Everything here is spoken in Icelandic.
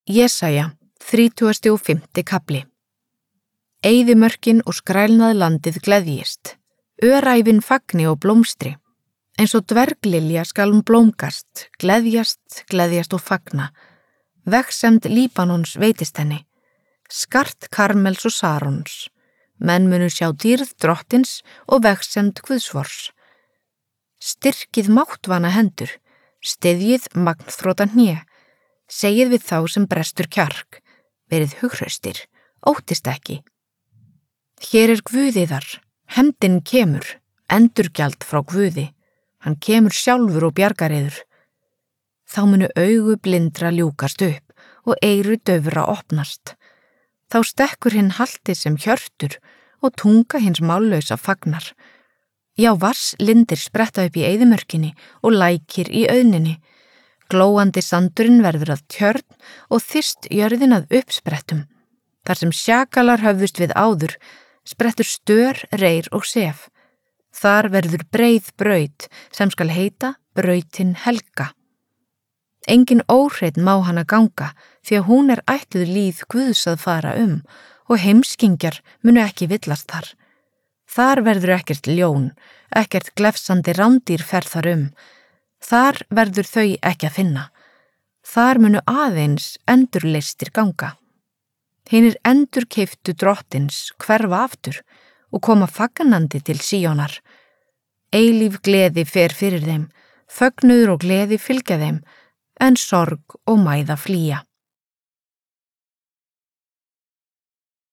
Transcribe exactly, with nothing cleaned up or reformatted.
Jesaja, þrítugasti og fimmti kafli. Eyðimörkin og skrælnað landið gleðjist, öræfin fagni og blómstri. Eins og dverglilja skal hún blómgast, gleðjast, gleðjast og fagna. Vegsemd Líbanons veitist henni, skart Karmels og Sarons. Menn munu sjá dýrð drottins og vegsemd Guðsvors. Styrkið máttvana hendur, styðjið magnþrota hné. Segið við þá sem brestur kjark, verið hughraustir, óttist ekki. Hér er Guðiðar, hefndin kemur, endurgjald frá Guði, hann kemur sjálfur og bjargariður. Þá munu augu blindra ljúkast upp og eyru daufra opnast. Þá stekkur hinn halti sem hjörtur og tunga hins mállausa fagnar. Já, vars lindir spretta upp í eyðimörkinni og lækir í auðninni. Glóandi sandurinn verður að tjörn og þyst jörðin að uppsprettum. Þar sem sjakalar höfðust við áður, sprettur stör, reyr og sef. Þar verður breið braut sem skal heita brautin helga. Engin óhreinn má hana ganga, því að hún er ætluð líð Guðs að fara um og heimskingjar munu ekki villast þar. Þar verður ekkert ljón, ekkert glefsandi rándýr ferð þar um. Þar verður þau ekki að finna. Þar munu aðeins endurleystir ganga. Hinir endurkeiftu drottins hverfa aftur og koma fagnandi til Síónar. Eilíf gleði fer fyrir þeim, fögnuður og gleði fylgja þeim, en sorg og mæða flýja.